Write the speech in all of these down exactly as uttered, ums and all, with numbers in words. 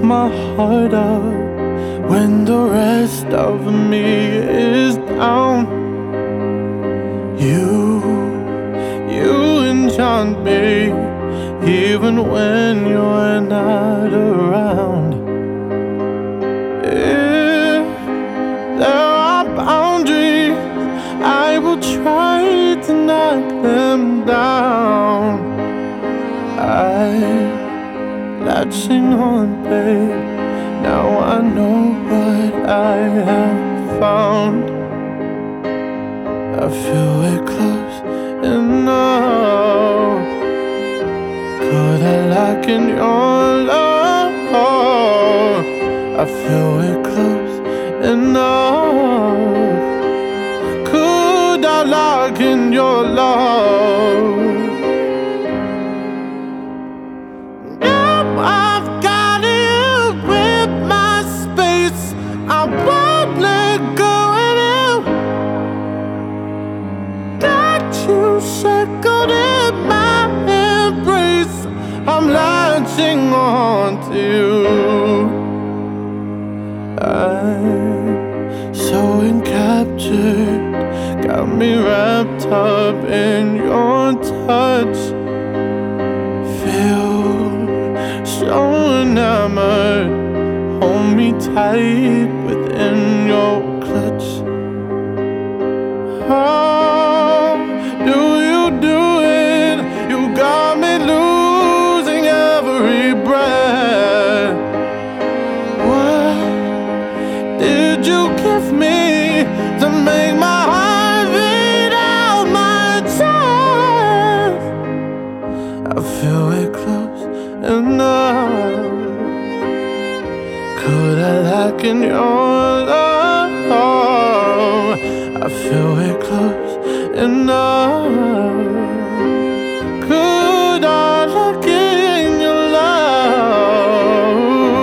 my heart up when the rest of me is down. You, you enchant me even when you're not around. If there are boundaries, I will try to knock them down. I'm latching on, babe. Now I know what I have found. I feel we're close enough. Could I lock in your love? I feel we're close enough. Could I lock in your love? I've got you with my space. I won't let go of you. Got you shackled in my embrace. I'm latching on to you. I'm so encaptured, got me wrapped up in your touch. Feel so enamored, hold me tight within your clutch. How do you do it? You got me losing every breath. What did you give me to make my heart beat out my chest? I feel we're close enough. Could I lock in your love? I feel we're close enough. Could I lock in your love?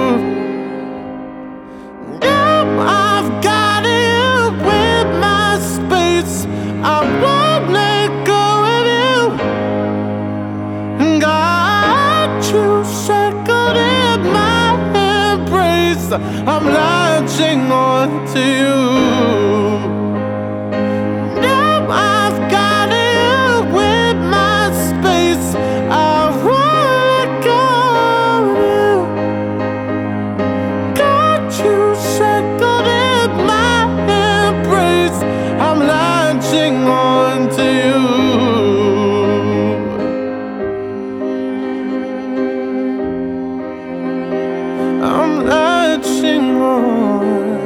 Yeah, I've got you with my space. I won't let go of you. Got you shackled in my embrace. I'm latching on to you. Now I've got you with my space. I won't let go of you. Got you shackled in my embrace. I'm latching on to you. I'm latching on.